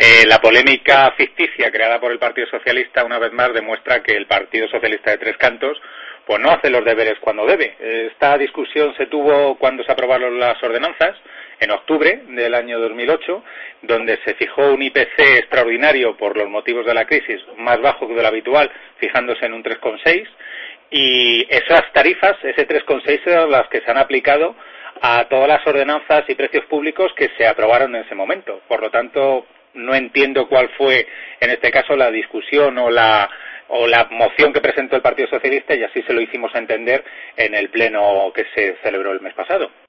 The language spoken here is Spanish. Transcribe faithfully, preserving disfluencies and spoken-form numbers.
Eh, la polémica ficticia creada por el Partido Socialista una vez más demuestra que el Partido Socialista de Tres Cantos pues no hace los deberes cuando debe. Esta discusión se tuvo cuando se aprobaron las ordenanzas, en octubre del año dos mil ocho, donde se fijó un I P C extraordinario por los motivos de la crisis, más bajo que de lo habitual, fijándose en un tres coma seis, y esas tarifas, ese tres coma seis, eran las que se han aplicado a todas las ordenanzas y precios públicos que se aprobaron en ese momento. Por lo tanto, no entiendo cuál fue, en este caso, la discusión o la o la moción que presentó el Partido Socialista, y así se lo hicimos entender en el pleno que se celebró el mes pasado.